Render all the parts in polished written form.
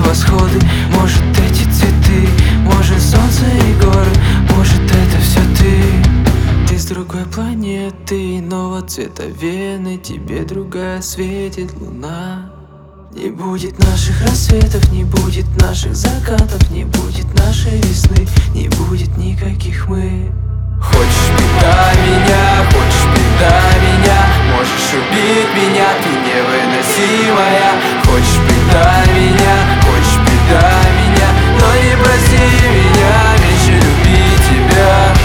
восходы. Может, эти цветы, может, солнце и горы, может, это все ты с другой планеты, иного цвета вены, тебе другая светит луна. Не будет наших рассветов, не будет наших закатов, не будет нашей весны, не будет никаких мы. Хочешь, предай меня, хочешь, предай меня, можешь убить меня, ты невыносимая. Хочешь, предай меня, хочешь, предай меня, но не проси меня меньше любить тебя.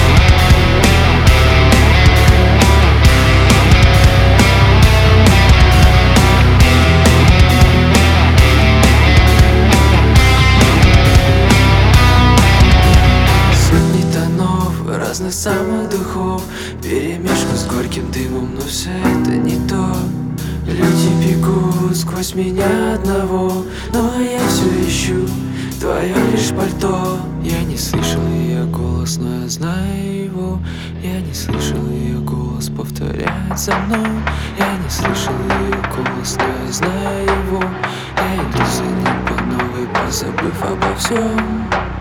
Разных самых духов, перемешку с горьким дымом, но все это не то. Люди бегут сквозь меня одного, но я все ищу твое лишь пальто. Я не слышал ее голос, но я знаю его. Я не слышал ее голос, повторяет за мной. Я не слышал ее голос, но я знаю его. Я иду за ним по новой, позабыв обо всем.